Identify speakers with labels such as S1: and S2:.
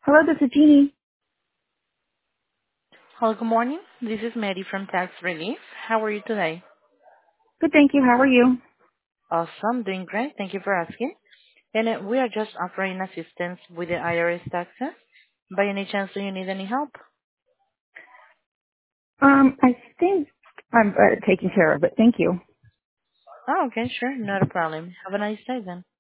S1: Hello, this is Jeannie.
S2: Hello, good morning. This is Mary from Tax Relief. How are you today?
S1: Good, thank you. How are you?
S2: Awesome, doing great. Thank you for asking. And we are just offering assistance with the IRS taxes. By any chance, do you need any help?
S1: I think I'm taking care of it. Thank you.
S2: Oh, okay, sure. Not a problem. Have a nice day then.